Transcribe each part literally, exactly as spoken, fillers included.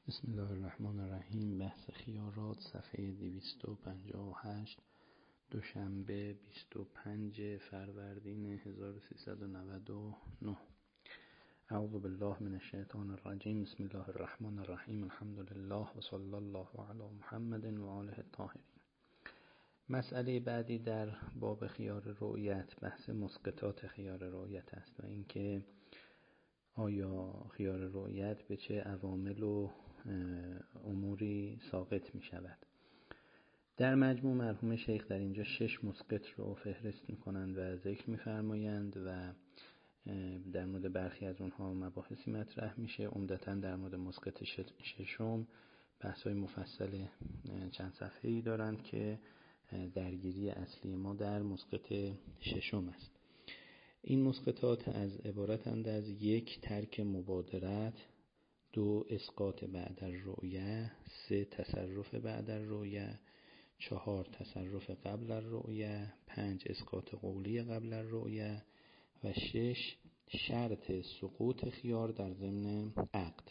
بسم الله الرحمن الرحیم. بحث خیارات، صفحه دویست و پنجاه و هشت، دوشنبه بیست و پنج فروردین هزار و سیصد و نود و نه. اعوذ بالله من الشیطان الرجیم. بسم الله الرحمن الرحیم. الحمد لله و صلی الله علی محمد و آله الطاهرین. مسئله بعدی در باب خیار رؤیت بحث مسقطات خیار رؤیت است و اینکه آیا خیار رؤیت به چه عوامل و اموری ساقط می شود. در مجموع مرحوم شیخ در اینجا شش مسقط رو فهرست می کنند و ذکر می فرمایند و در مورد برخی از اونها مباحثی مطرح میشه. عمدتاً در مورد مسقط ششم بحث‌های مفصل چند صفحه‌ای دارند که درگیری اصلی ما در مسقط ششم است. این مسقطات از عبارتند از یک ترک مبادرت، دو اسقاط بعد الرؤیه، سه تصرف بعد الرؤیه، چهار تصرف قبل الرؤیه، پنج اسقاط قولی قبل الرؤیه و شش شرط سقوط خیار در ضمن عقد.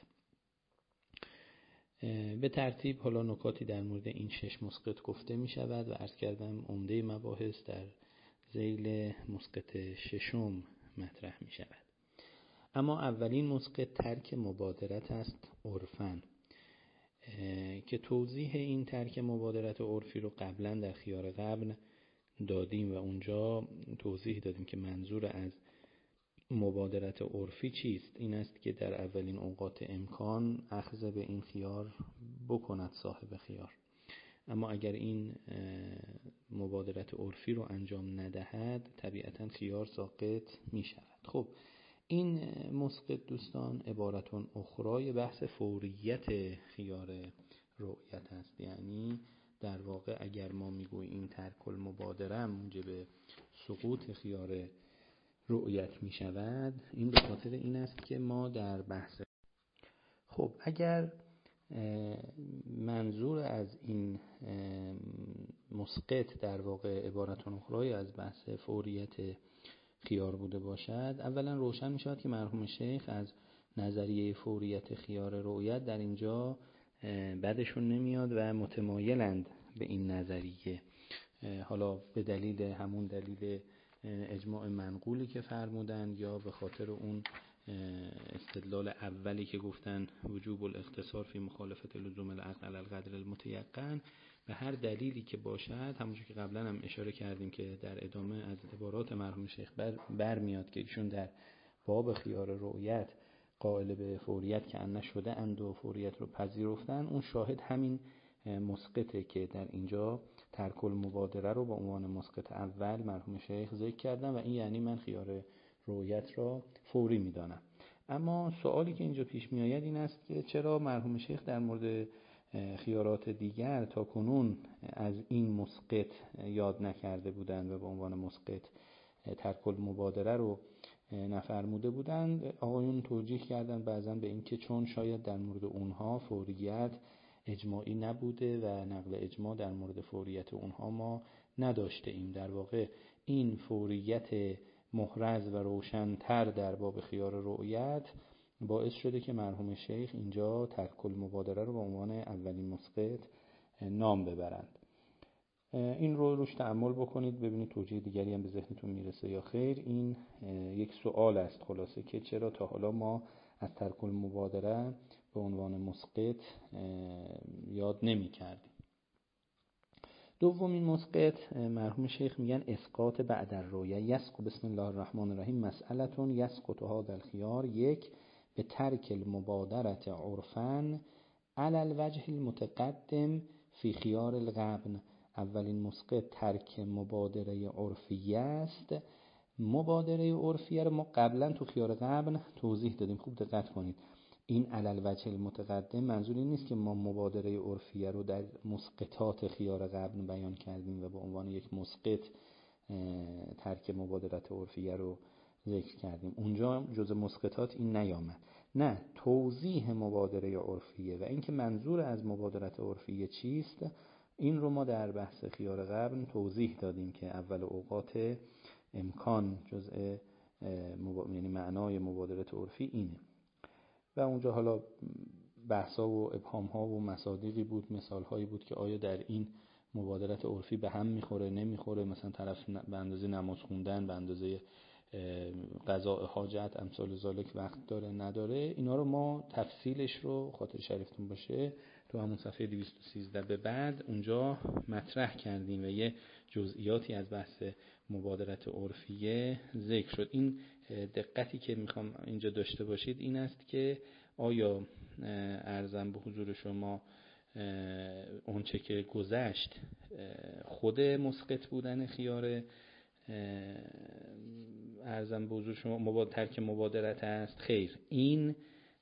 به ترتیب حالا نکاتی در مورد این شش مسقط گفته می شود و عرض کردم عمده مباحث در ذیل مسقط ششم مطرح می شود. اما اولین مسقط ترک مبادرت است عرفاً، که توضیح این ترک مبادرت عرفی رو قبلا در خیار قبل دادیم و اونجا توضیح دادیم که منظور از مبادرت عرفی چیست. این است که در اولین اوقات امکان اخذ به این خیار بکند صاحب خیار، اما اگر این مبادرت عرفی رو انجام ندهد طبیعتاً خیار ساقط می شود. خب این مسقط دوستان عبارتون اخرای بحث فوریت خیار رؤیت است. یعنی در واقع اگر ما میگوییم ترک المبادره موجب سقوط خیار رؤیت می شود، این به خاطر این است که ما در بحث خب اگر منظور از این مسقط در واقع عبارتون اخرای از بحث فوریت خیار بوده باشد، اولا روشن می شود که مرحوم شیخ از نظریه فوریت خیار رؤیت در اینجا بعدشون نمیاد و متمایلند به این نظریه، حالا به دلیل همون دلیل اجماع منقولی که فرمودند یا به خاطر اون استدلال اولی که گفتن وجوب الاختصار فی مخالفت لزوم العقل علی القدر المتیقن. به هر دلیلی که باشد، همونجور که قبلا هم اشاره کردیم که در ادامه از عبارات مرحوم شیخ بر, بر میاد که ایشون در باب خیار رؤیت قائل به فوریت که ان شده اند و فوریت رو پذیرفتن، اون شاهد همین مسقطه که در اینجا ترک المبادره رو با عنوان مسقط اول مرحوم شیخ ذکر کردن و این یعنی من خیار رؤیت را فوری میدانم. اما سوالی که اینجا پیش می آید این است که چرا مرحوم شیخ در مورد خیارات دیگر تا کنون از این مسقط یاد نکرده بودند و به عنوان مسقط ترک المبادره رو نفرموده بودند؟ آقایون توجیه کردن بعضا به این که چون شاید در مورد اونها فوریت اجماعی نبوده و نقل اجماع در مورد فوریت اونها ما نداشته ایم. در واقع این فوریت محرز و روشن‌تر در باب خیار رؤیت باعث شده که مرحوم شیخ اینجا ترک المبادره رو به عنوان اولین مسقط نام ببرند. این رو روش تأمل بکنید ببینید توجیه دیگری هم به ذهنتون میرسه یا خیر. این یک سوال است خلاصه که چرا تا حالا ما از ترک المبادره به عنوان مسقط یاد نمی کردیم. دومین مسقط مرحوم شیخ میگن اسقاط بعد الرؤیه. یسقط بسم الله الرحمن الرحیم مسئلتون یسقط هذا الخیار. یک به ترک المبادره عرفاً علی الوجه المتقدم فی خیار الغبن. اولین مسقط ترک مبادره عرفیه است. مبادره عرفیه رو ما قبلا تو خیار غبن توضیح دادیم، خوب دقت کنید. این علی الوجه المتقدم منظور این نیست که ما مبادره عرفیه رو در مسقطات خیار غبن بیان کردیم و به عنوان یک مسقط ترک مبادرت عرفیه رو ذکر کردیم، اونجا جز مسقطات این نیامد. نه، توضیح مبادره عرفیه و اینکه منظور از مبادرت عرفیه چیست این رو ما در بحث خیار غبن توضیح دادیم که اول اوقات امکان جزء مب... یعنی معنای مبادرت عرفی اینه و اونجا حالا بحثا و ابهام‌ها و مصادیقی بود، مثال‌هایی بود که آیا در این مبادرت عرفی به هم میخوره نمیخوره، مثلا طرف به اندازه نماز خوندن، به اندازه قضاء حاجت، امثال ذالک وقت داره نداره. اینا رو ما تفصیلش رو خاطر شریفتون باشه تو همون صفحه دویست و سیزده به بعد اونجا مطرح کردیم و یه جزئیاتی از بحث مبادرت عرفیه ذکر شد. این دقتی که میخوام اینجا داشته باشید این است که آیا عرضم به حضور شما اونچه که گذشت خود مسقط بودن خیار عرضم به حضور شما مباد ترک مبادرت است؟ خیر، این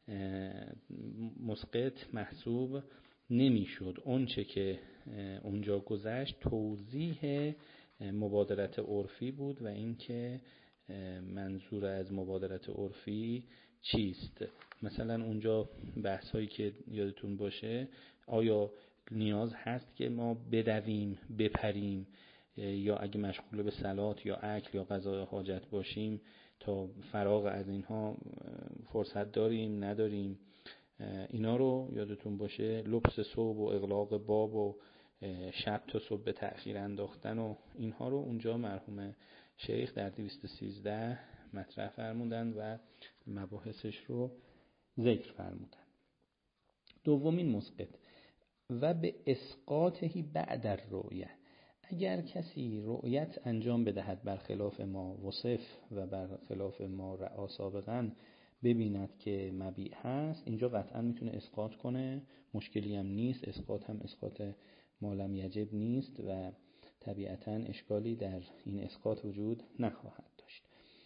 مسقط محسوب نمیشد. اونچه که اونجا گذشت توضیح مبادرت عرفی بود و اینکه منظور از مبادرت عرفی چیست. مثلا اونجا بحث هایی که یادتون باشه، آیا نیاز هست که ما بدویم بپریم یا اگه مشغول به صلات یا اکل یا قضاء حاجت باشیم تا فراغ از اینها فرصت داریم نداریم؟ اینا رو یادتون باشه. لبس صبح و اغلاق باب و شب تا صبح به تأخیر انداختن و اینها رو اونجا مرحوم شیخ در دویست و سیزده مطرح فرمودن و مباحثش رو ذکر فرمودن. دومین مسقط و به اسقاطهی بعد الرؤیه، اگر کسی رؤیت انجام بدهد برخلاف ما وصف و برخلاف ما رأى سابقا ببیند که مبیع هست، اینجا قطعا میتونه اسقاط کنه، مشکلی هم نیست. اسقاط هم اسقاط ما لم یجب نیست و طبیعتا اشکالی در این اسقاط وجود نخواهد داشت.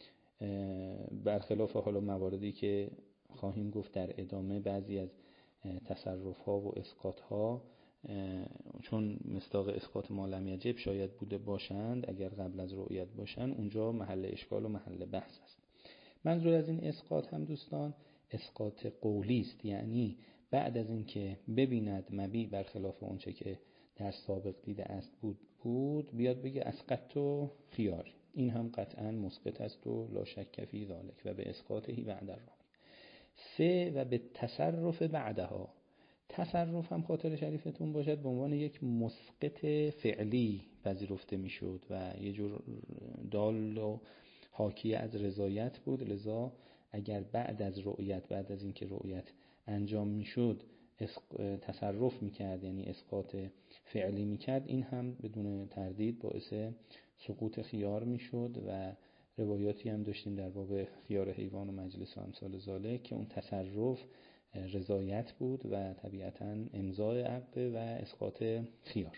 برخلاف حالا مواردی که خواهیم گفت در ادامه، بعضی از تصرف ها و اسقاط ها چون مصداق اسقاط ما لم یجب شاید بوده باشند، اگر قبل از رؤیت باشند، اونجا محل اشکال و محل بحث است. منظور از این اسقاط هم دوستان اسقاط قولی است، یعنی بعد از این که ببیند مبیع برخلاف اونچه که در سابق دیده است بود بود بیاد بگه اسقط و خیار. این هم قطعا مسقط است و لا شک فی ذلک و به اسقاطهی بعد الرؤیه. سه و به تصرف بعدها، تصرف هم خاطر شریفتون باشد به عنوان یک مسقط فعلی پذیرفته میشد و یه جور دال و حاکی از رضایت بود. لذا اگر بعد از رؤیت، بعد از اینکه رؤیت انجام میشد تصرف میکرد، یعنی اسقاط فعلی میکرد، این هم بدون تردید باعث سقوط خیار میشد و روایاتی هم داشتیم در باب خیار حیوان و مجلس و امثال ذالک که اون تصرف رضایت بود و طبیعتا امضای عقد و اسقاط خیار.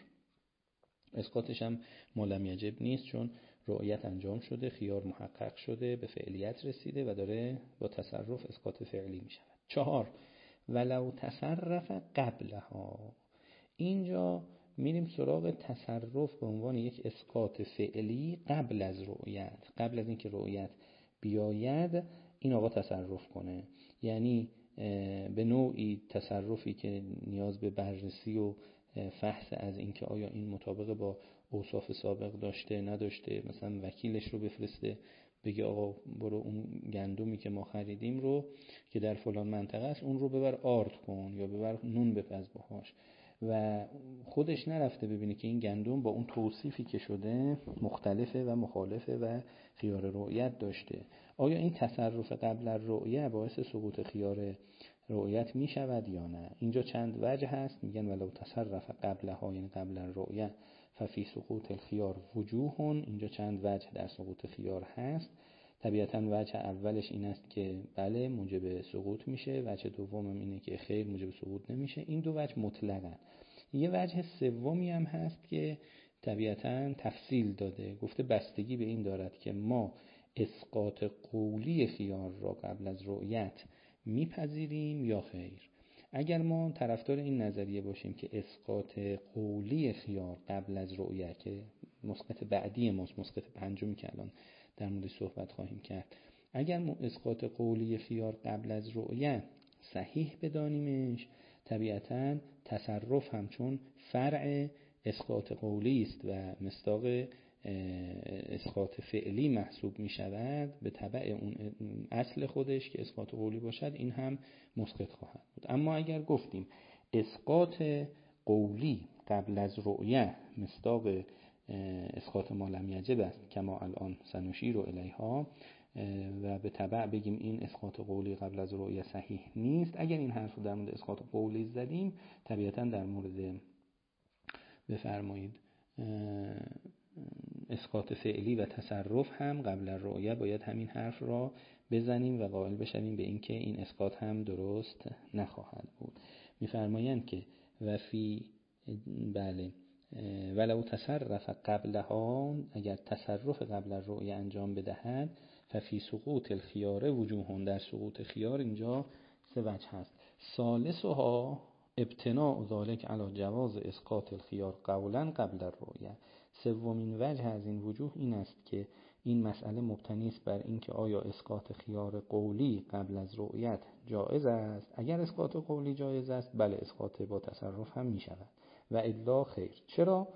اسقاطش هم ما لم یجب نیست، چون رؤیت انجام شده، خیار محقق شده، به فعلیت رسیده و داره با تصرف اسقاط فعلی می شود. چهار ولو تصرف قبلها، اینجا میریم سراغ تصرف به عنوان یک اسقاط فعلی قبل از رؤیت. قبل از اینکه رؤیت بیاید این آقا تصرف کنه، یعنی به نوعی تصرفی که نیاز به بررسی و فحص از اینکه آیا این مطابق با اوصاف سابق داشته نداشته، مثلا وکیلش رو بفرسته بگه آقا برو اون گندمی که ما خریدیم رو که در فلان منطقه است اون رو ببر آرد کن یا ببر نون بپز باهاش، و خودش نرفته ببینه که این گندم با اون توصیفی که شده مختلفه و مخالفه و خیار رؤیت داشته. آیا این تصرف قبل الرؤیه باعث سقوط خیار رؤیت می شود یا نه؟ اینجا چند وجه هست. میگن ولو تصرف قبلها، یعنی قبل الرؤیه، ففی سقوط الخیار وجوهون. اینجا چند وجه در سقوط خیار هست. طبیعتا وجه اولش این است که بله موجب سقوط میشه، وجه دومم اینه که خیر موجب سقوط نمیشه. این دو وجه مطلقاً. یه وجه سومی هم هست که طبیعتا تفصیل داده، گفته بستگی به این دارد که ما اسقاط قولی خیار را قبل از رؤیت میپذیریم یا خیر. اگر ما طرفدار این نظریه باشیم که اسقاط قولی خیار قبل از رؤیت، که مسقط بعدی ماست، مسقط پنجمی که الان در مورد صحبت خواهیم کرد، اگر ما اسقاط قولی خیار قبل از رؤیت صحیح بدانیمش، طبیعتا تصرف همچون فرع اسقاط قولی است و مصداق اسقاط فعلی محسوب می شود به تبع اون اصل خودش که اسقاط قولی باشد، این هم مسقط خواهد بود. اما اگر گفتیم اسقاط قولی قبل از رؤیه مصداق اسقاط ما لم یجب است که ما الان سنشیر الیها و به تبع بگیم این اسقاط قولی قبل از رؤیه صحیح نیست، اگر این حرف رو در مورد اسقاط قولی زدیم، طبیعتا در مورد بفرمایید اسقاط فعلی و تصرف هم قبل از رؤیه باید همین حرف را بزنیم و قائل بشویم به اینکه این اسقاط هم درست نخواهد بود. می‌فرمایند که و فی بله ولو تصرف قبلها، اگر تصرف قبل از رؤیه انجام بدهد، ففی سقوط الخیار وجوهون، در سقوط خیار اینجا سه وجه هست. ثالثها ابتناء ذلك علی جواز اسقاط الخیار قولا قبل الرؤیه. سومین وجه از این وجوه این است که این مسئله مبتنی است بر اینکه آیا اسقاط خیار قولی قبل از رؤیت جایز است. اگر اسقاط قولی جایز است، بله اسقاط با تصرف هم می شود و الا خیر. چرا؟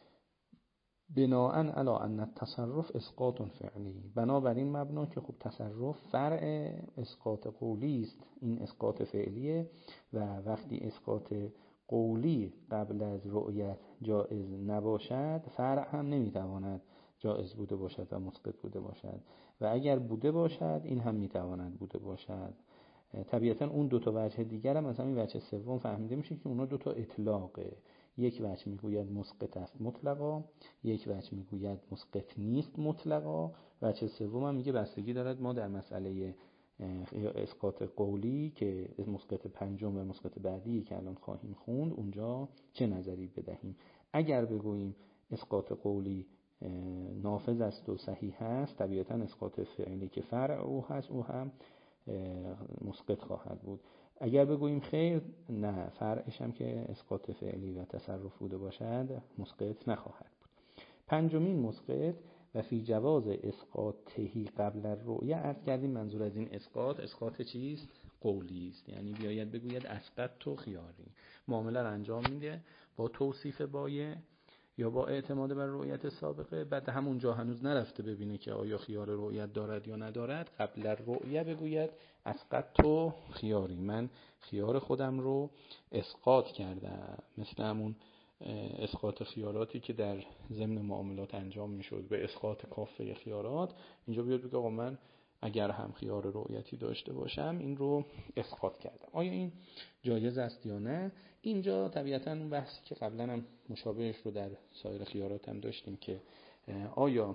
بناءً علی ان التصرف اسقاط فعلی، بنابراین مبنا که خب تصرف فرع اسقاط قولی است، این اسقاط فعلیه و وقتی اسقاط قولی قبل از رؤیت جایز نباشد، فرع هم نمیتواند جایز بوده باشد و مسقط بوده باشد و اگر بوده باشد این هم میتواند بوده باشد. طبیعتا اون دو تا وجه دیگر هم از همین وجه سوم فهمیده میشه که اونا دو تا اطلاقه. یک وجه میگوید مسقط است مطلقا، یک وجه میگوید مسقط نیست مطلقا، وجه سوم هم میگه بستگی دارد ما در مسئله اسقاط قولی که مسقط پنجم و مسقط بعدی که الان خواهیم خوند اونجا چه نظری بدهیم. اگر بگوییم اسقاط قولی نافذ است و صحیح است، طبیعتا اسقاط فعلی که فرع او هست او هم مسقط خواهد بود. اگر بگوییم خیر، نه، فرعش هم که اسقاط فعلی و تصرف بوده باشد مسقط نخواهد بود. پنجمین مسقط و فی جواز اسقاطهی قبل الرؤیه. عرض کردیم منظور از این اسقاط اسقاط چیست؟ قولی است، یعنی بیاید بگوید اسقط تو خیاری، معامله را انجام میده با توصیف بایع یا با اعتماد بر رؤیت سابقه، بعد همونجا هنوز نرفته ببینه که آیا خیار رؤیت دارد یا ندارد، قبل الرؤیه بگوید اسقط تو خیاری، من خیار خودم رو اسقاط کردم، مثل همون اسقاط خیاراتی که در ضمن معاملات انجام میشد به اسقاط کافه خیارات. اینجا بیاد بگه آقا من اگر هم خیار رؤیتی داشته باشم این رو اسقاط کردم، آیا این جایز است یا نه؟ اینجا طبیعتا اون بحثی که قبلا هم مشابهش رو در سایر خیارات هم داشتیم که آیا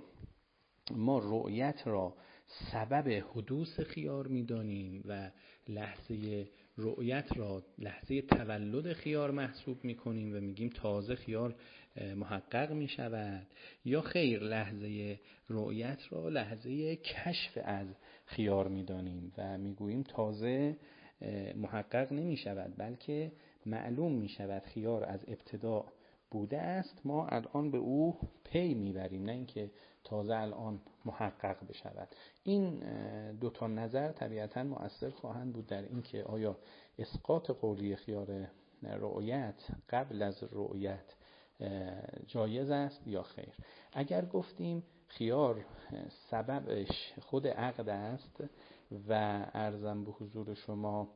ما رؤیت را سبب حدوث خیار میدانیم و لحظه رؤیت را لحظه تولد خیار محسوب میکنیم و میگیم تازه خیار محقق میشود، یا خیر لحظه رؤیت را لحظه کشف از خیار میدانیم و میگوییم تازه محقق نمیشود بلکه معلوم میشود خیار از ابتدا بوده است، ما الان به او پی میبریم، نه اینکه تازه الان محقق بشود. این دو تا نظر طبیعتا مؤثر خواهند بود در اینکه آیا اسقاط قولی خیار رؤیت قبل از رؤیت جایز است یا خیر. اگر گفتیم خیار سببش خود عقد است و عرضم به حضور شما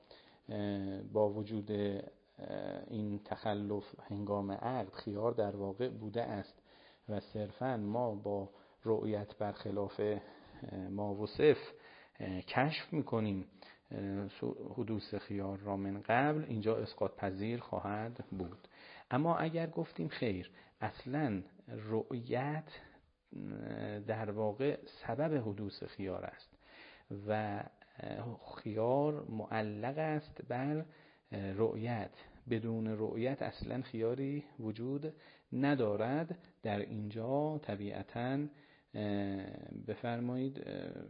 با وجود این تخلف هنگام عقد خیار در واقع بوده است و صرفاً ما با رؤیت برخلاف ما وصف کشف میکنیم حدوث خیار را من قبل، اینجا اسقاط پذیر خواهد بود. اما اگر گفتیم خیر اصلاً رؤیت در واقع سبب حدوث خیار است و خیار معلق است بر رؤیت، بدون رؤیت اصلا خیاری وجود ندارد، در اینجا طبیعتاً بفرمایید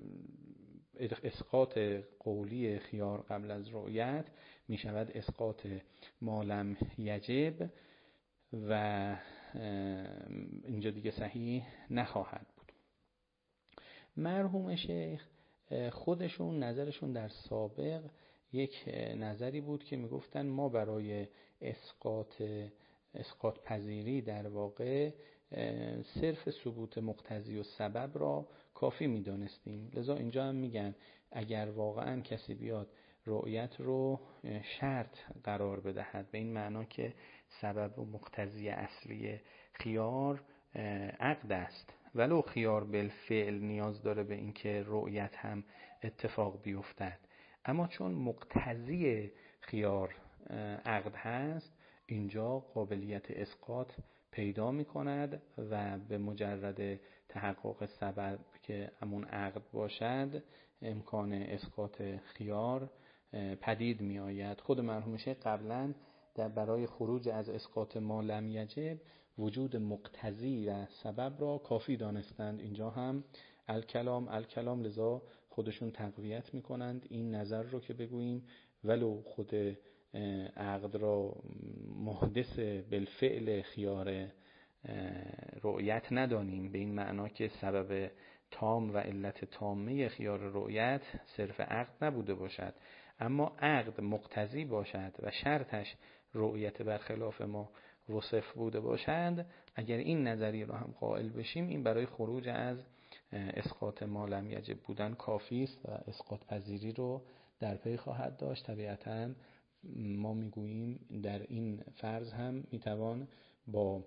اسقاط قولی خیار قبل از رؤیت می شود اسقاط ما لم یجب و اینجا دیگه صحیح نخواهد بود. مرحوم شیخ خودشون نظرشون در سابق یک نظری بود که میگفتن ما برای اسقاط اسقاط پذیری در واقع صرف ثبوت مقتضی و سبب را کافی می‌دانستیم. لذا اینجا هم میگن اگر واقعا کسی بیاد رؤیت رو شرط قرار بدهد، به این معنا که سبب و مقتضی اصلی خیار عقد است، ولو خیار بالفعل نیاز داره به این که رؤیت هم اتفاق بیفتد، اما چون مقتضی خیار عقد هست اینجا قابلیت اسقاط پیدا می کند و به مجرد تحقق سبب که همون عقد باشد امکان اسقاط خیار پدید می آید. خود مرحوم شیخ قبلا در برای خروج از اسقاط ما لم یجب وجود مقتضی و سبب را کافی دانستند. اینجا هم الکلام الکلام، لذا خودشون تقویت می کنند این نظر رو که بگوییم ولو خود عقد را محدث بالفعل خیار رؤیت ندانیم، به این معنا که سبب تام و علت تامه خیار رؤیت صرف عقد نبوده باشد، اما عقد مقتضی باشد و شرطش رؤیت برخلاف ما وصف بوده باشد، اگر این نظریه رو هم قائل بشیم این برای خروج از اسقاط ما لم یجب بودن کافی است و اسقاط پذیری رو در پی خواهد داشت. طبیعتاً ما میگوییم در این فرض هم میتوان با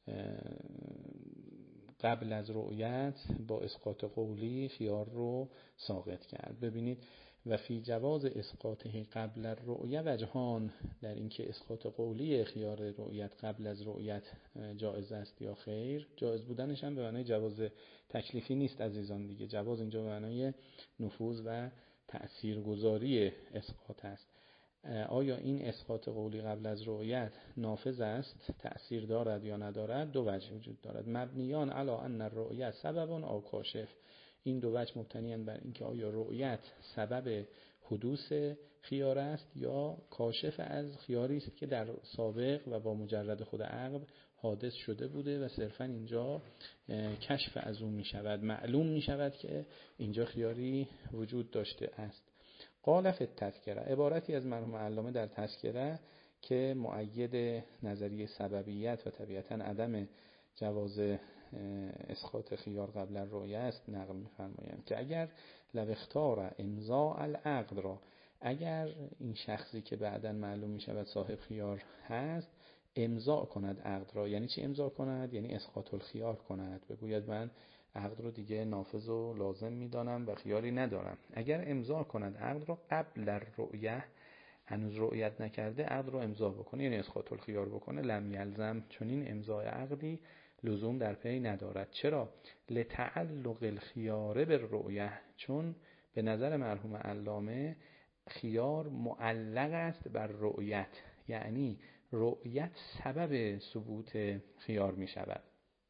قبل از رؤیت با اسقاط قولی خیار رو ساقط کرد. ببینید و فی جواز اسقاطه قبل الرؤیه وجهان، در اینکه اسقاط قولی خیار رؤیت قبل از رؤیت جایز است یا خیر. جایز بودنش هم به معنای جواز تکلیفی نیست عزیزان دیگه، جواز اینجا به معنای نفوذ و تأثیرگذاری اسقاط است. آیا این اسقاط قولی قبل از رؤیت نافذ است، تأثیر دارد یا ندارد؟ دو وجه وجود دارد. مبنیان علی ان الرؤیت سبب او کاشف، این دو وجه مبتنیان بر اینکه آیا رؤیت سبب حدوث خیار است یا کاشف از خیاری است که در سابق و با مجرد خود عقد حادث شده بوده و صرفا اینجا کشف از اون می شود، معلوم می شود که اینجا خیاری وجود داشته است. قال فی التذکره، عبارتی از مرحوم علامه در تذکره که مؤید نظریه سببیت و طبیعتا عدم جواز اسقاط خیار قبل الرؤیه است نقل می‌فرمایند که اگر لو اختار امضاء العقد را، اگر این شخصی که بعداً معلوم می‌شود صاحب خیار هست امضاء کند عقد را، یعنی چی امضاء کند؟ یعنی اسقاط الخیار کند، بگوید من عقد رو دیگه نافذ و لازم میدانم و خیاری ندارم. اگر امضاء کند عقد رو قبل الرؤیه، هنوز رؤیت نکرده عقد رو امضاء بکنه یعنی اسقاط الخیار بکنه، لم یلزم، چون این امضاء عقدی لزوم در پی ندارد. چرا؟ لتعلق الخیار بالرؤیه، چون به نظر مرحوم علامه خیار معلق است بر رؤیت، یعنی رؤیت سبب ثبوت خیار می شود.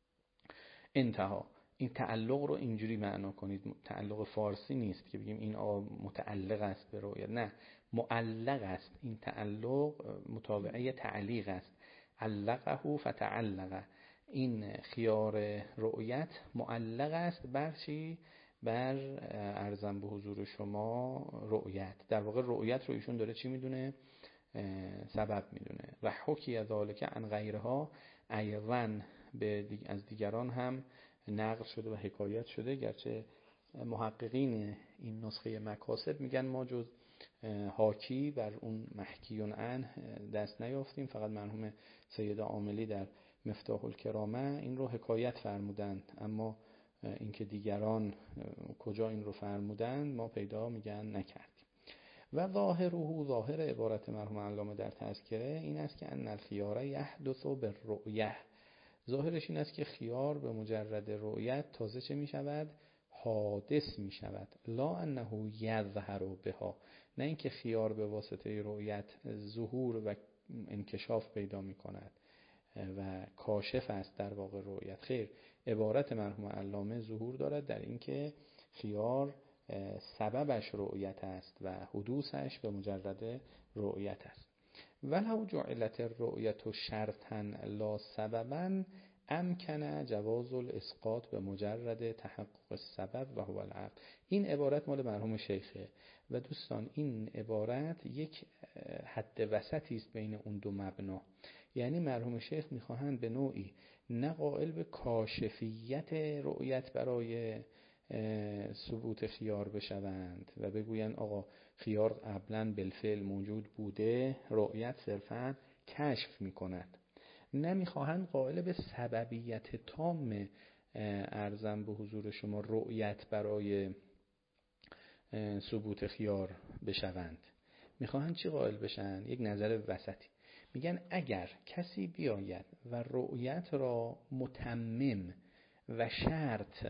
انتها. این تعلق رو اینجوری معنا کنید، تعلق فارسی نیست که بگیم این متعلق است به رؤیت، نه، معلق است. این تعلق متابعه تعلیق است، علقه فتعلق. این خیار رؤیت معلق است بر چی؟ بر ارزم به حضور شما رؤیت. در واقع رؤیت رو ایشون داره چی میدونه؟ سبب میدونه. و حکی ذالک عن غیرها، ایضا به از دیگران هم نقل شده و حکایت شده، گرچه محققین این نسخه مکاسب میگن ما جز حاکی بر اون محکیون عنه دست نیافتیم، فقط مرحوم سید عاملی در مفتاح الکرامه این رو حکایت فرمودند، اما اینکه دیگران کجا این رو فرمودند ما پیدا میگن نکردیم. و ظاهره، ظاهر عبارت مرحوم علامه در تذکره این است که ان الخیار یحدث بالرؤیه، ظاهرش این است که خیار به مجرد رؤیت تازه چه می شود؟ حادث می شود. لا انه یظهر بها، نه اینکه خیار به واسطه رؤیت ظهور و انکشاف پیدا می کند و کاشف است در واقع رؤیت. خیر، عبارت مرحوم علامه ظهور دارد در اینکه خیار سببش رؤیت است و حدوثش به مجرد رؤیت است. ولو جعلت الرؤیت شرطا لا سببا امکن جواز الاسقاط به مجرد تحقق السبب و هو العقد. این عبارت مال مرحوم شیخه و دوستان این عبارت یک حد وسطی است بین اون دو مبنا. یعنی مرحوم شیخ میخواهند به نوعی نه قائل به کاشفیت رؤیت برای ثبوت خیار بشوند و بگویند آقا خیار قبلا بالفعل موجود بوده، رؤیت صرفا کشف میکند. نمیخواهند قائل به سببیت تام ارزم به حضور شما رؤیت برای ثبوت خیار بشوند. میخواهند چی قائل بشن؟ یک نظر وسطی. میگن اگر کسی بیاید و رؤیت را متمم و شرط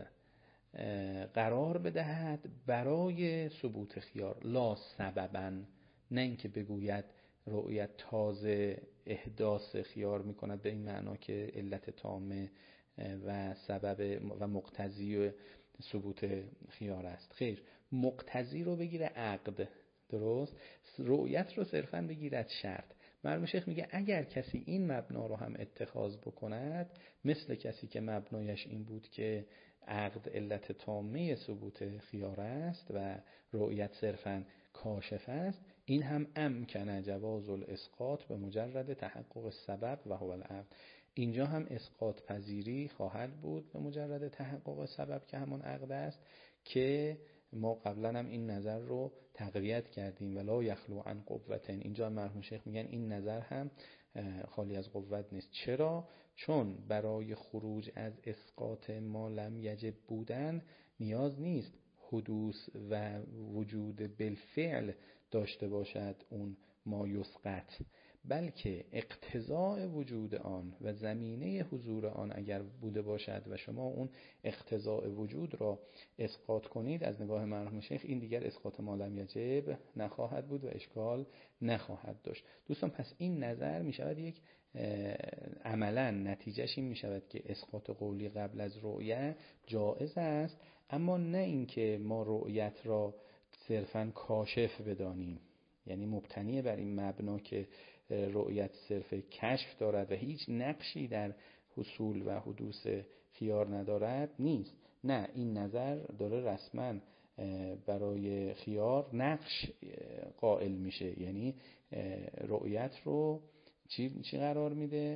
قرار بدهد برای ثبوت خیار، لا سببا، نه اینکه بگوید رؤیت تازه احداث خیار میکند به این معنا که علت تامه و سبب و مقتضی ثبوت خیار است. خیر، مقتضی رو بگیره عقد، درست؟ رؤیت رو صرفا بگیرد شرط. مرحوم شیخ میگه اگر کسی این مبنا رو هم اتخاذ بکند، مثل کسی که مبنایش این بود که عقد علت تامه ثبوت خیار است و رؤیت صرفا کاشف است، این هم امکن جواز الاسقاط به مجرد تحقق سبب و هو العقد. اینجا هم اسقاط پذیری خواهد بود به مجرد تحقق سبب که همون عقد است، که ما قبلا هم این نظر رو تقویت کردیم ولا یخلو عن قوتن. اینجا مرحوم شیخ میگن این نظر هم خالی از قوت نیست. چرا؟ چون برای خروج از اسقاط ما لم یجب بودن نیاز نیست حدوث و وجود بالفعل داشته باشد اون ما یسقط، بلکه اقتضاء وجود آن و زمینه حضور آن اگر بوده باشد و شما اون اقتضاء وجود را اسقاط کنید، از نگاه مرحوم شیخ این دیگر اسقاط ما لم یجب نخواهد بود و اشکال نخواهد داشت. دوستان پس این نظر می شود یک عملا نتیجهش این می شود که اسقاط قولی قبل از رؤیت جائز است، اما نه اینکه ما رؤیت را صرفا کاشف بدانیم، یعنی مبتنی بر این مبنا که رؤیت صرف کشف دارد و هیچ نقشی در حصول و حدوث خیار ندارد نیست. نه، این نظر داره رسما برای خیار نقش قائل میشه، یعنی رؤیت رو چی, چی قرار میده؟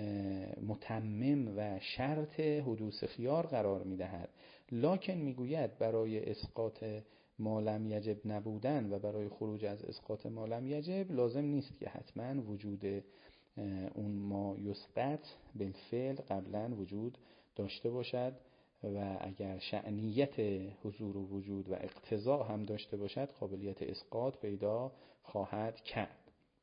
متمم و شرط حدوث خیار قرار میدهد. لکن میگوید برای اسقاط ما لم یجب نبودن و برای خروج از اسقاط ما لم یجب لازم نیست که حتما وجود اون ما یسقط بالفعل قبلا وجود داشته باشد و اگر شأنیت حضور و وجود و اقتضا هم داشته باشد قابلیت اسقاط پیدا خواهد کرد.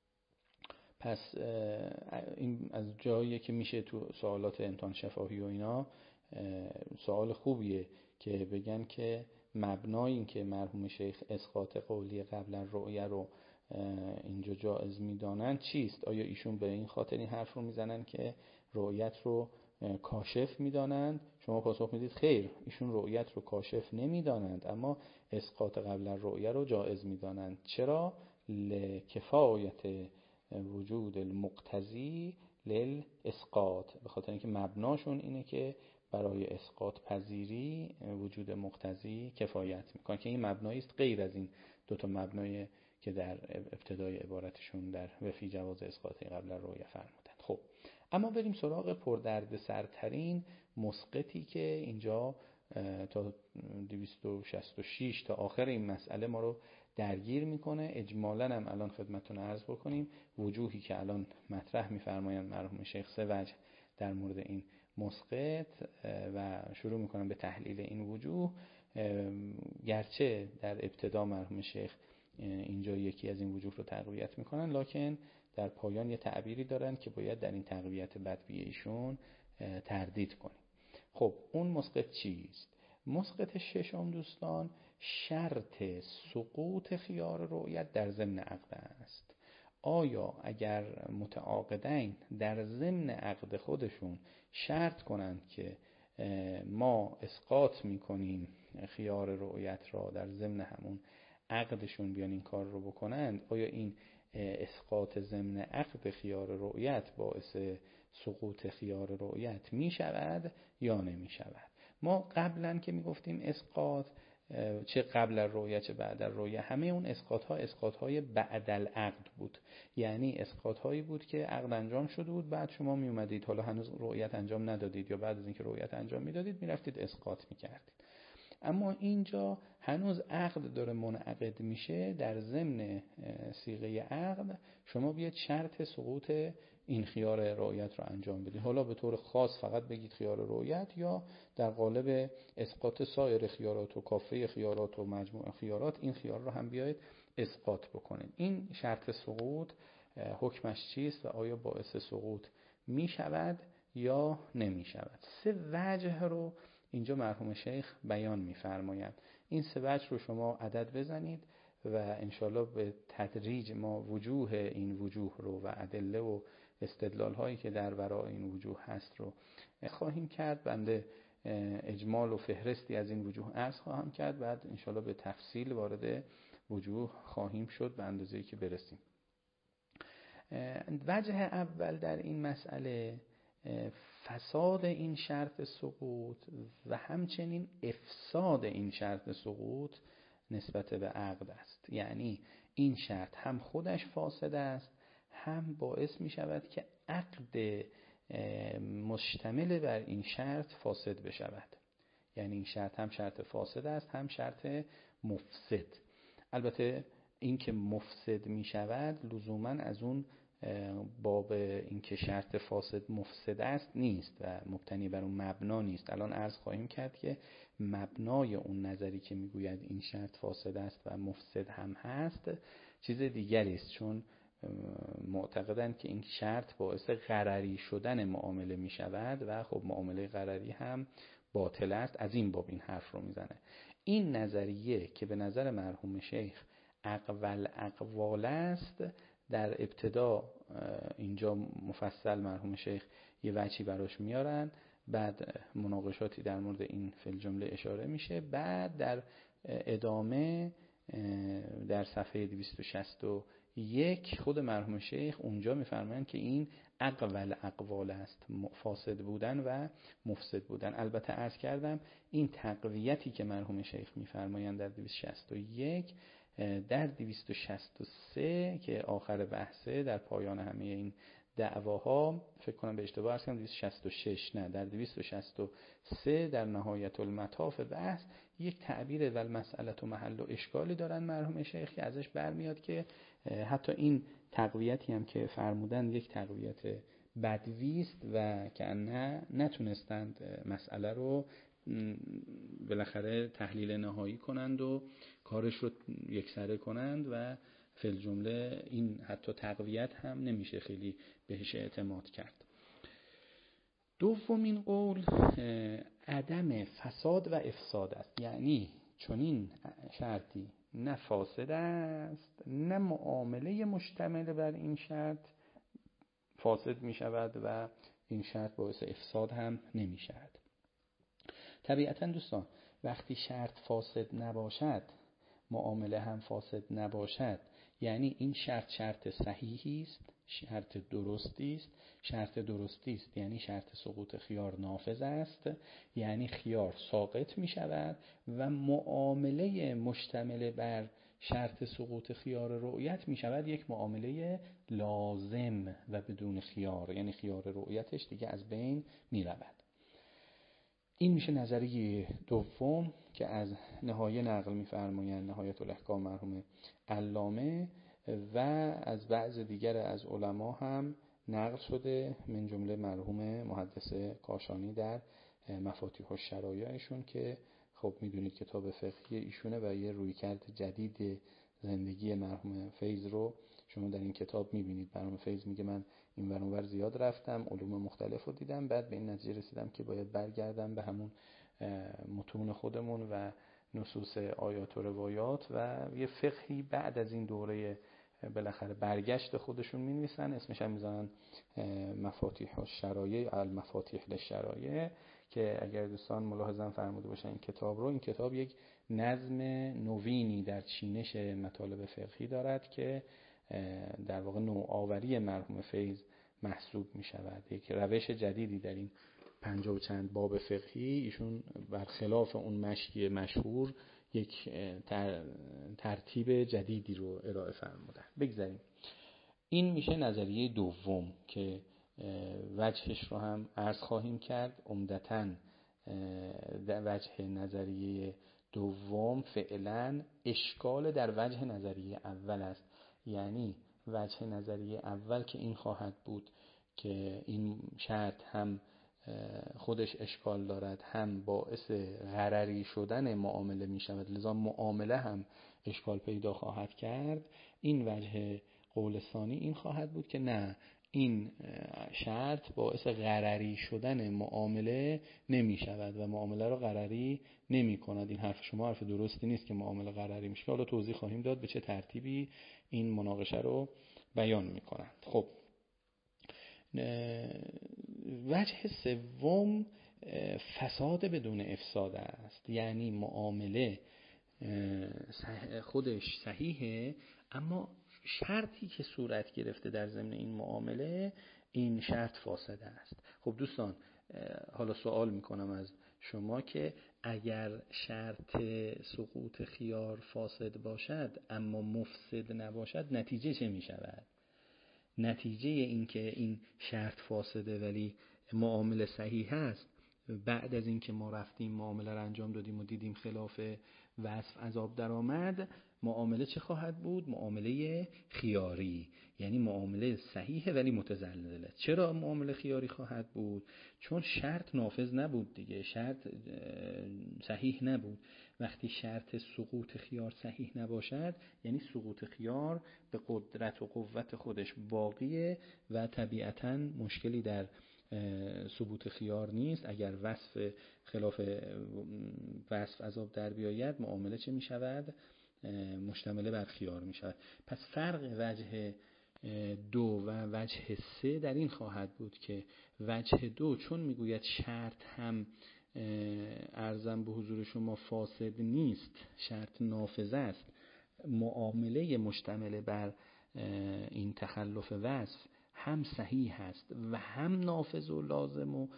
پس این از جایی که میشه تو سوالات امتحان شفاهی و اینا سوال خوبیه که بگن که مبنای این که مرحوم شیخ اسقاط قولی قبل رؤیه رو اینجا جائز میدانند چیست؟ آیا ایشون به این خاطر این حرف رو میزنن که رؤیت رو کاشف میدانند؟ شما پاسخ میدید خیر، ایشون رؤیت رو کاشف نمیدانند اما اسقاط قبل رؤیه رو جائز میدانند. چرا؟ لکفایت وجود المقتضی للاسقاط، به خاطر اینکه مبناشون اینه که برای اسقاط پذیری وجود مقتضی کفایت میکنه، که این مبنایی است غیر از این دو تا مبنای که در ابتدای عبارتشون در وفی جواز اسقاط قبل رؤیه فرمودند. خب اما بریم سراغ پردرد سرترین مسقطی که اینجا تا دویست و شصت و شش تا آخر این مسئله ما رو درگیر میکنه. اجمالاً هم الان خدمتتون عرض بکنیم وجوهی که الان مطرح میفرمایند مرحوم شیخ سه وجه در مورد این مسقط و شروع میکنم به تحلیل این وجوه. گرچه در ابتدا مرحوم شیخ اینجا یکی از این وجوه رو تقویت میکنن، لکن در پایان یه تعبیری دارن که باید در این تقویت بدوی ایشون تردید کنیم. خب اون مسقط چیست؟ مسقط ششم دوستان شرط سقوط خیار رؤیت در ضمن عقد است. آیا اگر متعاقدین در ضمن عقد خودشون شرط کنند که ما اسقاط میکنیم خیار رؤیت را در ضمن همون عقدشون بیان این کار رو بکنند، آیا این اسقاط ضمن عقد خیار رؤیت باعث سقوط خیار رؤیت می شود یا نمی شود؟ ما قبلا که می گفتیم اسقاط چه قبل الرؤیه چه بعد الرؤیه، همه اون اسقاط ها اسقاط های بعد العقد بود. یعنی اسقاط هایی بود که عقد انجام شده بود، بعد شما می اومدید حالا هنوز رؤیت انجام ندادید یا بعد از اینکه رؤیت انجام میدادید میرفتید اسقاط میکردید. اما اینجا هنوز عقد داره منعقد میشه، در ضمن صیغه عقد شما بیاید شرط سقوط این خیار رؤیت رو انجام بدید. حالا به طور خاص فقط بگید خیار رؤیت، یا در قالب اسقاط سایر خیارات و کافه خیارات و مجموع خیارات این خیار رو هم بیاید اسقاط بکنید. این شرط سقوط حکمش چیست و آیا باعث سقوط می شود یا نمی شود؟ سه وجه رو اینجا مرحوم شیخ بیان می‌فرمایند. این سه وجه رو شما عدد بزنید و انشالله به تدریج ما وجوه این وجوه رو و ادله و استدلال هایی که در برای این وجوه هست رو خواهیم کرد. بنده اجمال و فهرستی از این وجوه عرض خواهم کرد، بعد انشالله به تفصیل وارد وجوه خواهیم شد به اندازه‌ای که برسیم. وجه اول در این مسئله فساد این شرط سقوط و همچنین افساد این شرط سقوط نسبت به عقد است. یعنی این شرط هم خودش فاسد است، هم باعث می شود که عقد مشتمل بر این شرط فاسد بشود. یعنی این شرط هم شرط فاسد است، هم شرط مفسد. البته این که مفسد می شود لزوما از اون باب این که شرط فاسد مفسد است نیست و مبتنی بر اون مبنا نیست. الان عرض خواهیم کرد که مبنای اون نظری که میگوید این شرط فاسد است و مفسد هم هست چیز دیگری است، چون معتقدند که این شرط باعث غرری شدن معامله می شود و خب معامله غرری هم باطل است. از این باب این حرف رو میزنه. این نظریه که به نظر مرحوم شیخ اقول اقوال است، در ابتدا اینجا مفصل مرحوم شیخ یه وجهی براش میارن، بعد مناقشاتی در مورد این فل جمله اشاره میشه، بعد در ادامه در صفحه دویست و شصت و یک خود مرحوم شیخ اونجا میفرمایند که این اقول اقوال است، فاسد بودن و مفسد بودن. البته عرض کردم این تقویتی که مرحوم شیخ میفرمایند در دویست و شصت و یک، در دویست و شصت و سه که آخر بحثه در پایان همه این دعواها، فکر کنم به اشتباه عرض کردم دویست و شصت و شش، نه در دویست و شصت و سه در نهایت المطاف بحث یک تعبیر و مسئله و محل و اشکالی دارن مرحوم شیخ که ازش برمیاد که حتی این تقویتی هم که فرمودن یک تقویت بدویست و که نه نتونستند مسئله رو بالاخره تحلیل نهایی کنند و کارش رو یکسره کنند و فی الجمله این حتی تقویت هم نمیشه خیلی بهش اعتماد کرد. دومین قول عدم فساد و افساد است. یعنی چنین شرطی نه فاسد است نه معامله مشتمل بر این شرط فاسد می شود و این شرط باعث افساد هم نمی شود. طبیعتا دوستان وقتی شرط فاسد نباشد معامله هم فاسد نباشد، یعنی این شرط شرط صحیحی است، شرط درستی است. شرط درستی است یعنی شرط سقوط خیار نافذ است، یعنی خیار ساقط می شود و معامله مشتمل بر شرط سقوط خیار رؤیت می شود یک معامله لازم و بدون خیار، یعنی خیار رؤیتش دیگه از بین می رود. این میشه نظریه دوم که از نهایه نقل می‌فرمایند، نهایت الاحکام مرحوم علامه، و از بعض دیگر از علما هم نقل شده، من جمله مرحوم محدث کاشانی در مفاتیح الشرایعشون که خب میدونید کتاب فقهی ایشونه و یه رویکرد جدید زندگی مرحوم فیض رو شما در این کتاب میبینید. مرحوم فیض میگه من این ور اونور زیاد رفتم، علوم مختلف رو دیدم، بعد به این نتیجه رسیدم که باید برگردم به همون متون خودمون و نصوص آیات و روایات و یه فقهی بعد از این دوره بالاخره برگشت خودشون می‌نویسن، اسمش هم میذارن مفاتیح الشرایع، المفاتیح للشرایع، که اگر دوستان ملاحظه فرموده باشن این کتاب رو، این کتاب یک نظم نوینی در چینش مطالب فقهی دارد که در واقع نوآوری مرحوم فیض محسوب می شود، یک روش جدیدی در این پنجاه و چند باب فقهی. ایشون برخلاف اون مشی مشهور یک ترتیب جدیدی رو ارائه فرمودن. بگذاریم این میشه نظریه دوم که وجهش رو هم عرض خواهیم کرد. عمدتاً وجه نظریه دوم فعلا اشکال در وجه نظریه اول است. یعنی وجه نظریه اول که این خواهد بود که این شرط هم خودش اشکال دارد، هم باعث غرری شدن معامله می شود، لذا معامله هم اشکال پیدا خواهد کرد. این وجه قول ثانی این خواهد بود که نه، این شرط باعث غرری شدن معامله نمی شود و معامله رو غرری نمی کند. این حرف شما حرف درستی نیست که معامله غرری میشه. حالا توضیح خواهیم داد به چه ترتیبی این مناقشه رو بیان می کنند. خب وجه سوم فساد بدون افساد است. یعنی معامله خودش صحیحه، اما شرطی که صورت گرفته در ضمن این معامله، این شرط فاسده است. خب دوستان، حالا سوال میکنم از شما که اگر شرط سقوط خیار فاسد باشد اما مفسد نباشد، نتیجه چه میشود؟ نتیجه این که این شرط فاسده ولی معامله صحیح است، بعد از این که ما رفتیم معامله را انجام دادیم و دیدیم خلاف وصف عذاب در آمد، معامله چه خواهد بود؟ معامله خیاری. یعنی معامله صحیحه ولی متزلزله. چرا معامله خیاری خواهد بود؟ چون شرط نافذ نبود دیگه، شرط صحیح نبود. وقتی شرط سقوط خیار صحیح نباشد، یعنی سقوط خیار به قدرت و قوت خودش باقیه و طبیعتاً مشکلی در ثبوت خیار نیست. اگر وصف خلاف وصف عذاب در بیاید، معامله چه می شود؟ مشتمل بر خیار می شود. پس فرق وجه دو و وجه سه در این خواهد بود که وجه دو چون می گوید شرط هم عرضم به حضور شما فاسد نیست، شرط نافذ است، معامله مشتمل بر این تخلف وصف هم صحیح هست و هم نافذ و لازم و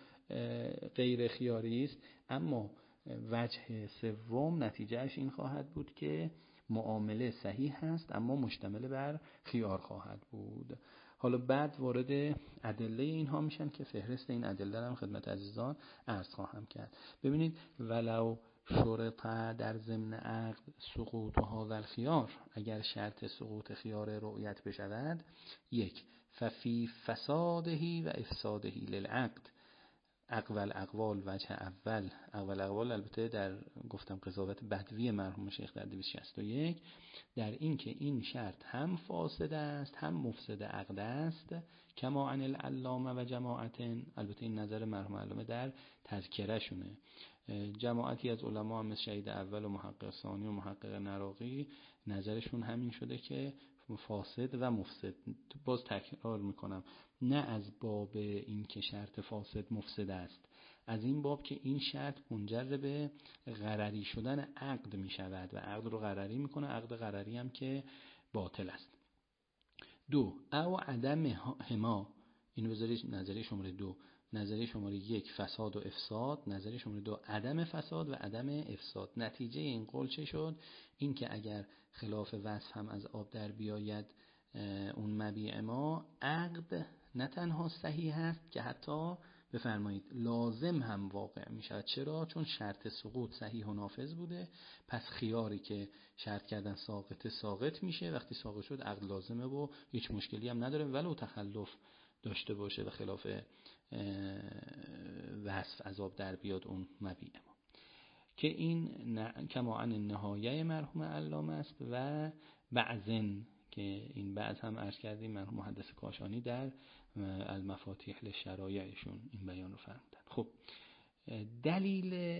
غیر خیاری است، اما وجه سوم نتیجهش این خواهد بود که معامله صحیح هست اما مشتمل بر خیار خواهد بود. حالا بعد وارد ادله اینها میشن که فهرست این ادله هم خدمت عزیزان عرض خواهم کرد. ببینید ولو شرط در ضمن عقد سقوط هذا الخیار، اگر شرط سقوط خیار رؤیت بشود، یک ففی فسادهی و افسادهی للعقد اقوال اقوال وجه اول اقوال اقوال البته در گفتم قضاوت بدوی مرحوم شیخ در دویست و شصت و یک، در این که این شرط هم فاسد است هم مفسد عقد است، کما عن العلامه و جماعت. البته این نظر مرحوم علامه در تذکره شونه. جماعتی از علما هم مثل شهید اول و محقق ثانی و محقق نراقی نظرشون همین شده که فاسد و مفسد. باز تکرار میکنم، نه از باب این که شرط فاسد مفسد است، از این باب که این شرط منجر به غرری شدن عقد میشود و عقد رو غرری میکنه، عقد غرری هم که باطل است. دو او عدم هما، اینو بذارید نظریه شماره دو. نظریه شماره یک فساد و افساد، نظریه شماره دو عدم فساد و عدم افساد. نتیجه این قول چه شد؟ این که اگر خلاف وصف هم از آب در بیاید اون مبیع ما، عقد نه تنها صحیح هست که حتی بفرمایید لازم هم واقع می شود. چرا؟ چون شرط سقوط صحیح و نافذ بوده، پس خیاری که شرط کردن ساقط ساقط میشه. وقتی ساقط شد عقد لازمه و هیچ مشکلی هم نداره ولو تخلف داشته باشه و خلاف وصف عذاب در بیاد اون مبیع ما، که این کما عن نهایه مرحوم علامه است. و بعضن، که این بعض هم عرض کردیم مرحوم محدث کاشانی در المفاتیح للشرایعشون این بیان رو فرمودن. خب دلیل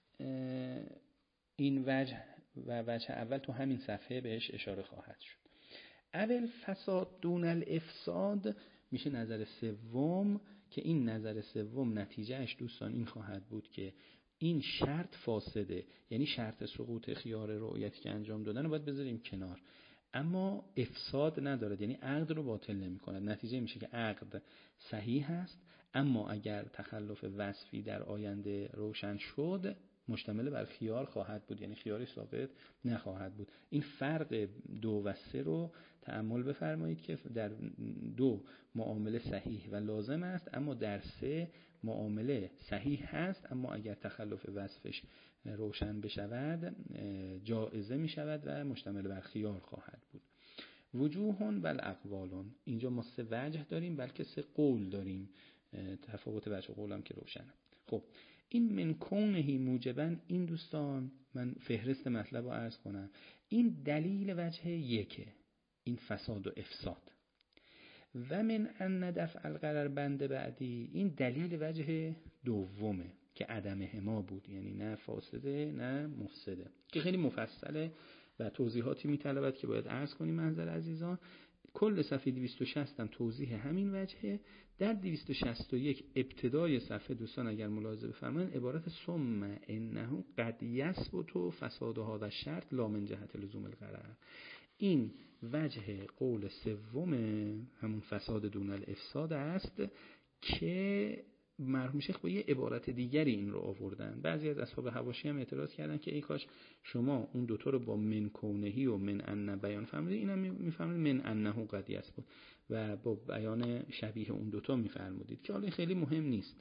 این وجه و وجه اول تو همین صفحه بهش اشاره خواهد شد. اول فساد دون الافساد میشه نظر سوم، که این نظر سوم نتیجهش دوستان این خواهد بود که این شرط فاسده، یعنی شرط سقوط خیار رؤیتی که انجام دادن رو باید بذاریم کنار، اما افساد ندارد، یعنی عقد رو باطل نمی کند. نتیجه میشه که عقد صحیح هست، اما اگر تخلف وصفی در آینده روشن شد مشتمل بر خیار خواهد بود، یعنی خیارش ثابت نخواهد بود. این فرق دو و سه رو تأمل بفرمایید که در دو معامله صحیح و لازم است، اما در سه معامله صحیح هست، اما اگر تخلف وصفش روشن بشود جائزه می شود و مشتمل بر خیار خواهد بود. وجوهون و الاقوالون، اینجا ما سه وجه داریم بلکه سه قول داریم، تفاوت وجه قول هم که روشنه. خب این من کونه موجبن، این دوستان من فهرست مطلب رو عرض کنم، این دلیل وجه یکه، این فساد و افساد. و من ان دفع الغرر بند بعدی، این دلیل وجه دومه که عدم حما بود، یعنی نه فاسده نه مفسده، که خیلی مفصله و توضیحاتی میطلبد که باید عرض کنیم محضر عزیزان. کل صفحه دویست و شصت هم توضیح همین وجهه. در دویست و شصت و یک ابتدای صفحه دوستان اگر ملاحظه بفرمایید عبارت ثم انه قد یثبت فساد هذا الشرط لا من جهت لزوم الغرر، این وجه قول سوم همون فساد دون الافساد است که مرحوم شیخ با یه عبارت دیگری این رو آوردن. بعضی از اصحاب حواشی هم اعتراض کردن که ای کاش شما اون دوتا رو با من کونهی و من ان بیان فرمودید، اینم میفرمودید من انه قد یثبت و با بیان شبیه اون دوتا میفرمودید، که حالا خیلی مهم نیست.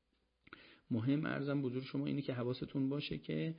مهم عرضم بزرگ شما اینه که حواستون باشه که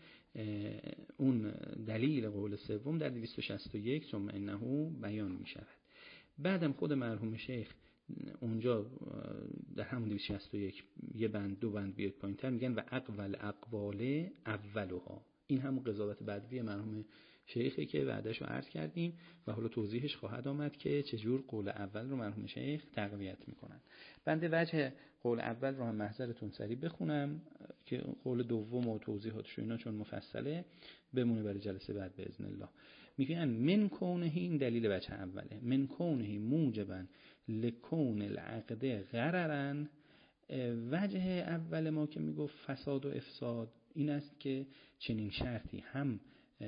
اون دلیل قول سوم در دویست و شصت و یک ثم انه بیان میشود. بعدم خود مرحوم شیخ اونجا در همون دویست و شصت و یک یه بند دو بند بیاد پایین‌تر میگن و اقول اقوال اولها، این همون قضاوت بدوی مرحوم شیخه که بعدش رو عرض کردیم و حالا توضیحش خواهد آمد که چجور قول اول رو مرحوم شیخ تقویت میکنن. بنده وجه قول اول رو هم محضرتون سریع بخونم که قول دوم و توضیحاتش اینا چون مفصله بمونه برای جلسه بعد باذن الله. میگن من کونه، این دلیل وجه اوله، من کونه موجبا لکون العقد غررن. وجه اول ما که میگفت فساد و افساد این است که چنین شرطی هم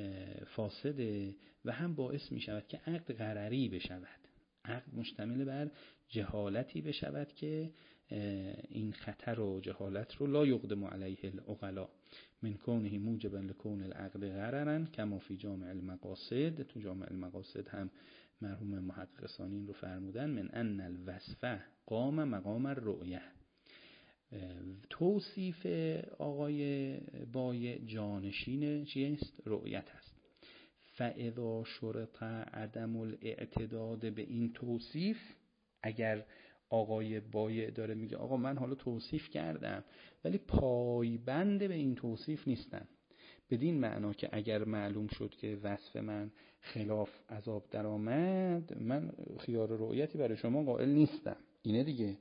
فاسده و هم باعث میشود که عقد غرری بشود، عقد مشتمل بر جهالتی بشود که این خطر و جهالت رو لا یقدم علیه العقلا. من کونه موجبا لکون العقد غررن کما فی جامع المقاصد، تو جامع المقاصد هم مرحوم محقق ثانی این رو فرمودن، من ان الوصفه قام مقام الرؤیه. توصیف آقای بای جانشین چیست؟ رؤیت است. فاذا شرط عدم الاعتداد به این توصیف، اگر آقای بای داره میگه آقا من حالا توصیف کردم ولی پایبند به این توصیف نیستم، بدین معنا که اگر معلوم شد که وصف من خلاف عذاب در آمد من خیار رؤیتی برای شما قائل نیستم، اینه دیگه.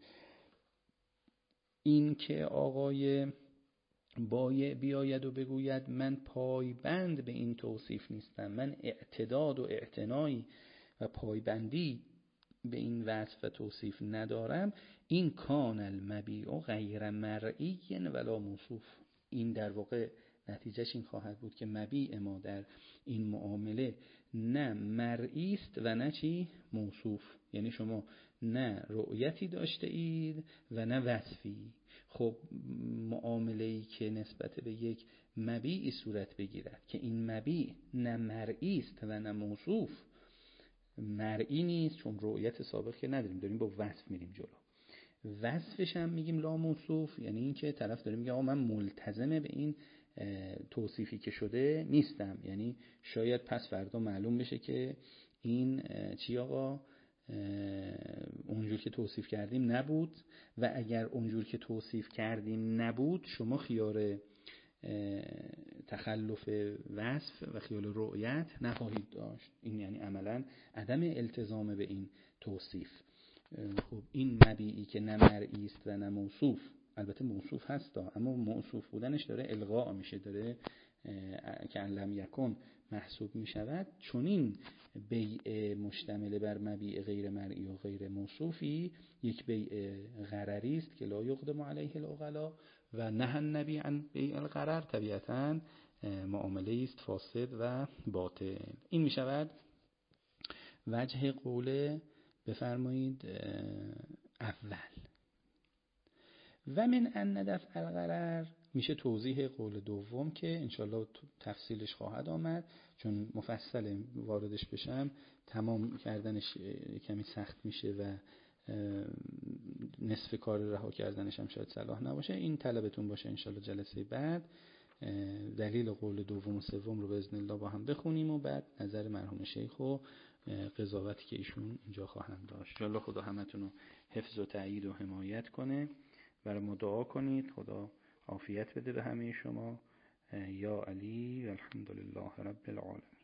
این که آقای بای بیاید و بگوید من پایبند به این توصیف نیستم، من اعتداد و اعتنایی و پایبندی به این وصف و توصیف ندارم، این کان المبیع غیر مرئی ولا موصوف، این در واقع نتیجهش این خواهد بود که مبیع ما در این معامله نه مرئی است و نه چی موصوف، یعنی شما نه رؤیتی داشته اید و نه وصفی. خب معامله‌ای که نسبت به یک مبیعی صورت بگیرد که این مبیع نه مرئی است و نه موصوف، مرئی نیست چون رؤیت سابق که نداریم، داریم با وصف میریم جلو، وصفش هم میگیم لا موصوف، یعنی این که طرف داره میگه آقا من ملتزمه به این توصیفی که شده نیستم، یعنی شاید پس فردا معلوم بشه که این چی آقا اونجور که توصیف کردیم نبود و اگر اونجور که توصیف کردیم نبود شما خیار تخلف وصف و خیال رؤیت نخواهید داشت، این یعنی عملا عدم التزام به این توصیف. خب این مبیعی که نه مرئی است و نه موصوف، البته موصوف هست دا، اما موصوف بودنش داره الغا میشه، داره که لم یکن محسوب میشود، چون این بیع مشتمل بر مبیع غیر مرئی و غیر موصوفی یک بیع غرری است که لا یقدم علیه العقلا و نهى النبی عن بیع الغرر، طبیعتاً معامله است فاسد و باطل. این میشود وجه قول بفرمایید اول. و من ان دفع الغرر میشه توضیح قول دوم که انشالله تفصیلش خواهد آمد، چون مفصل واردش بشم تمام کردنش کمی سخت میشه و نصف کار رها کردنش هم شاید صلاح نباشه. این طلبتون باشه انشالله جلسه بعد دلیل قول دوم و سوم رو باذن الله با هم بخونیم و بعد نظر مرحوم شیخ و قضاوتی که ایشون اینجا خواهند داشت. انشالله خدا همتون رو حفظ و تأیید و حمایت کنه. برای ما دعا کنید خدا عافیت بده به همه شما. یا علی و الحمدلله رب العالمین.